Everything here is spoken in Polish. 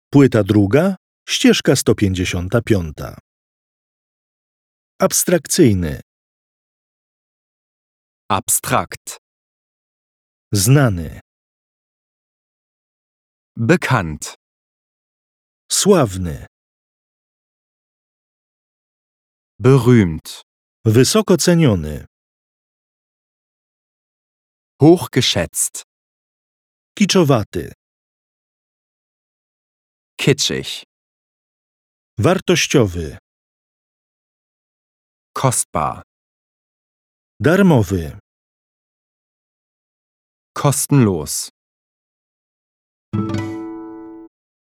Płyta druga, ścieżka 155. Abstrakcyjny, Abstrakt. znany, Bekannt. sławny, Berühmt. wysoko ceniony, Hochgeschätzt. kiczowaty, Kitschig. wartościowy, Kostbar. darmowy. Kostenlos.